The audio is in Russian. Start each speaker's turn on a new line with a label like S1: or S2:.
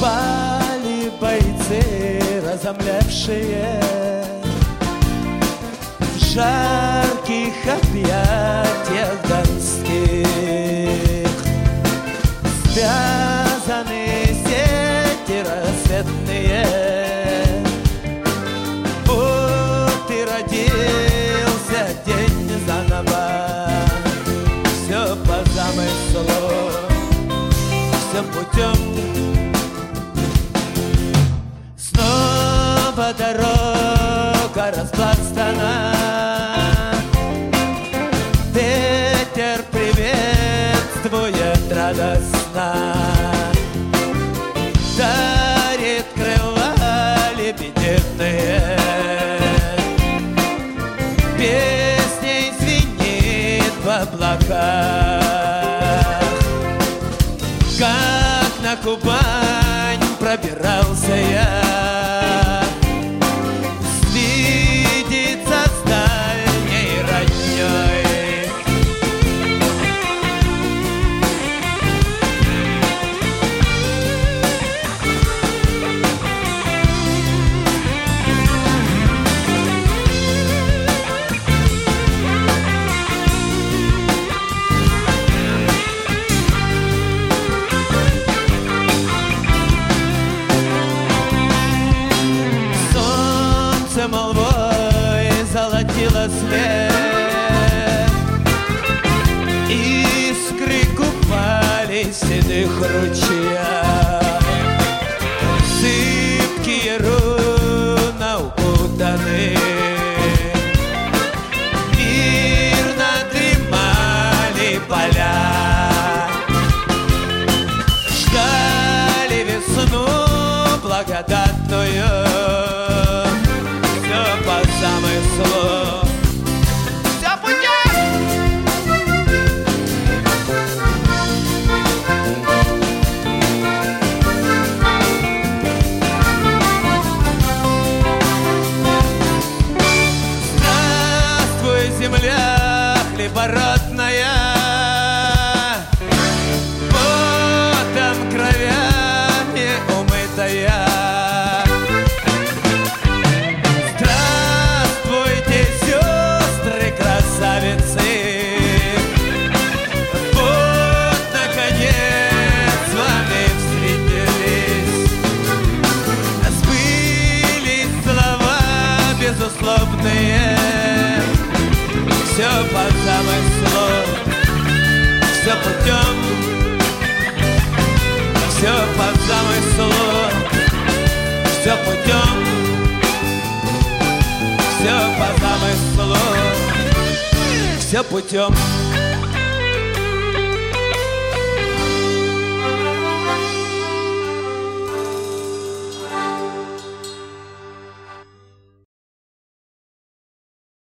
S1: Пали бойцы, разомлевшие в жарких объятиях донских. Связаны сети рассветные, вот и родился день заново. Все по замыслу, все путем. Снова дорога распластана, ветер приветствует радостно, дарит крыла лебединые, песней звенит в облаках. Как на Кубань пробирался я, свидеться с дальней роднёй. Молвой золотило свет, искры купались в седых ручьях, сыпкие руна укутаны, мирно дремали поля, ждали весну благодатную. По замыслу все путем. Здравствуй, земля хлебородная, потом кровями умытая. Вот, наконец, с вами встретились. Сбылись слова безусловные. Все по замыслу, все путем. Все по замыслу, все путем. Все по замыслу, все путем.